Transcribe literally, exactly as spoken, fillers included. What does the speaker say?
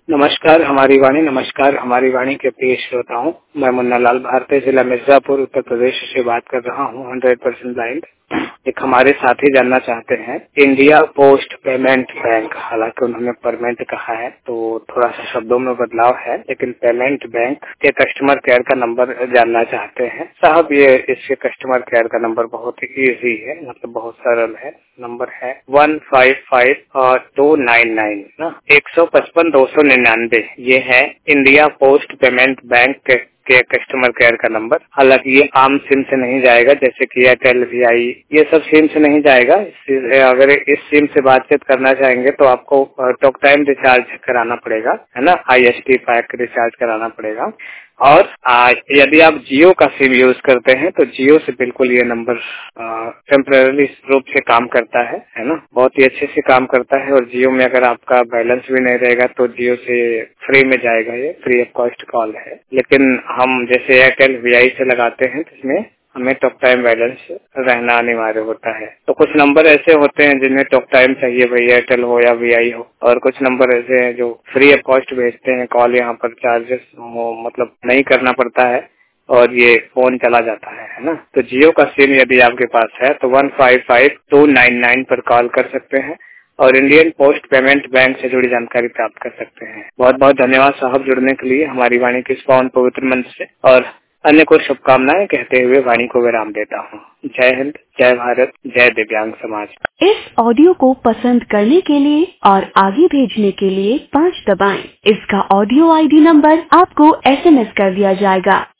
नमस्कार हमारी वाणी नमस्कार हमारी वाणी के प्रिय श्रोताओं, मैं मुन्ना लाल भारतीय जिला मिर्जापुर उत्तर प्रदेश से बात कर रहा हूँ। Hundred percent blind. एक हमारे साथी जानना चाहते हैं इंडिया पोस्ट पेमेंट बैंक, हालांकि उन्होंने पेमेंट कहा है तो थोड़ा सा शब्दों में बदलाव है, लेकिन पेमेंट बैंक के कस्टमर केयर का नंबर जानना चाहते हैं। साहब ये इसके कस्टमर केयर का नंबर बहुत इजी है, मतलब बहुत सरल है। नंबर है वन फाइव फाइव और टू नाइन नाइन ना एक सौ पचपन दो सौ निन्यानवे। ये है इंडिया पोस्ट पेमेंट बैंक के, के कस्टमर केयर का नंबर। हालांकि ये आम सिम से नहीं जाएगा, जैसे कि एयरटेल, वीआई, ये सब सिम से नहीं जाएगा। अगर इस सिम से बातचीत करना चाहेंगे तो आपको टॉक टाइम रिचार्ज कराना पड़ेगा, है ना, आईएसटी पैक रिचार्ज कराना पड़ेगा। और आ, यदि आप जियो का सिम यूज करते हैं तो जियो से बिल्कुल ये नंबर टेम्परेरी रूप से काम करता है, है ना, बहुत ही अच्छे से काम करता है। और जियो में अगर आपका बैलेंस भी नहीं रहेगा तो जियो से फ्री में जाएगा, ये फ्री ऑफ कॉस्ट कॉल है। लेकिन हम जैसे एयरटेल, वीआई से लगाते हैं तो इसमें हमें टॉक टाइम बैलेंस रहना अनिवार्य होता है। तो कुछ नंबर ऐसे होते हैं जिन्हें टॉक टाइम चाहिए, भाई एयरटेल हो या वीआई हो, और कुछ नंबर ऐसे हैं जो फ्री ऑफ कॉस्ट भेजते हैं कॉल, यहाँ पर चार्जेस मतलब नहीं करना पड़ता है और ये फोन चला जाता है, है ना। तो जियो का सिम यदि आपके पास है तो one five five two nine nine पर कॉल कर सकते हैं और इंडियन पोस्ट पेमेंट बैंक से जुड़ी जानकारी प्राप्त कर सकते हैं। बहुत बहुत धन्यवाद साहब जुड़ने के लिए हमारी वाणी के इस पावन पवित्र मंच से, और अन्य कुछ शुभकामनाएं कहते हुए वाणी को विराम देता हूँ। जय हिंद, जय भारत, जय दिव्यांग समाज। इस ऑडियो को पसंद करने के लिए और आगे भेजने के लिए पाँच दबाएं। इसका ऑडियो आईडी नंबर आपको एसएमएस कर दिया जाएगा।